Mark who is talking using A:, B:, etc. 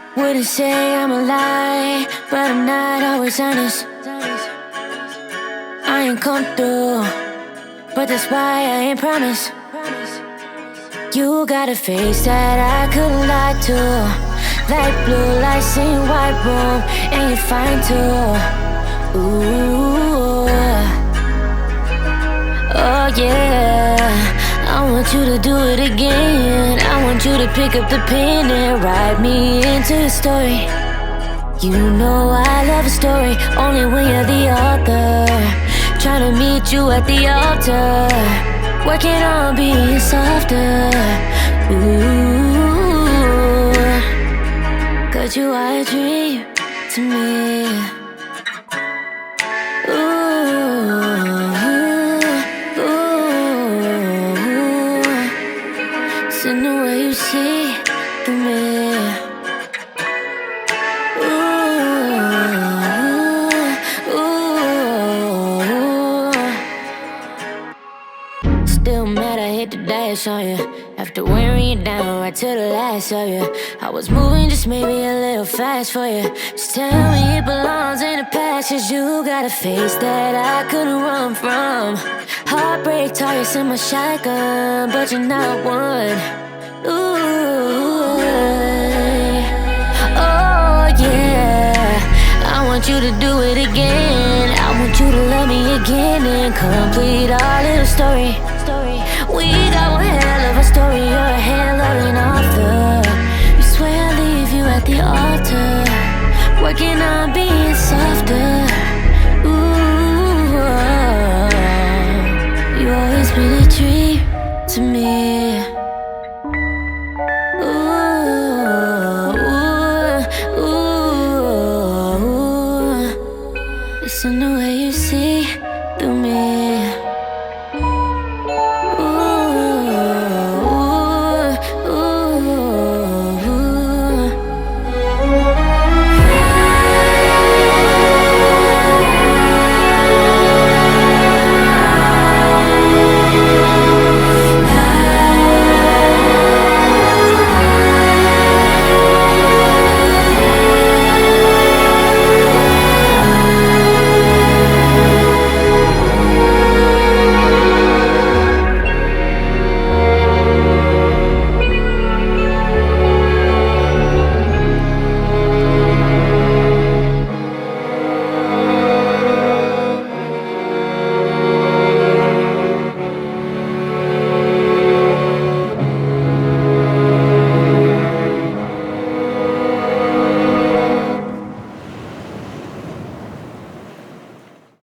A: Wouldn't say I'm a lie, but I'm not always honest. I ain't come through, but that's why I ain't promise. You got a face that I couldn't lie to. Light blue lights in white room, and you're fine too. Ooh, oh yeah. I want you to do it again. I want you to pick up the pen and write me into your story. You know I love a story, only when you're the author. Trying to meet you at the altar, working on being softer. Ooh, 'cause you are a dream to me. It's in the way you see through me. Still mad I hit the dash on you, after wearing you down right to the last of you. I was moving just maybe a little fast for you. Just tell me it belongs in the past, 'cause you got a face that I couldn't run from. Heartbreak targets in my shotgun, but you're not one. Ooh, oh yeah. I want you to do it again. I want you to love me again and complete our little story. We got one hell of a story. You're a hell of an author. You swear I'll leave you at the altar, working on being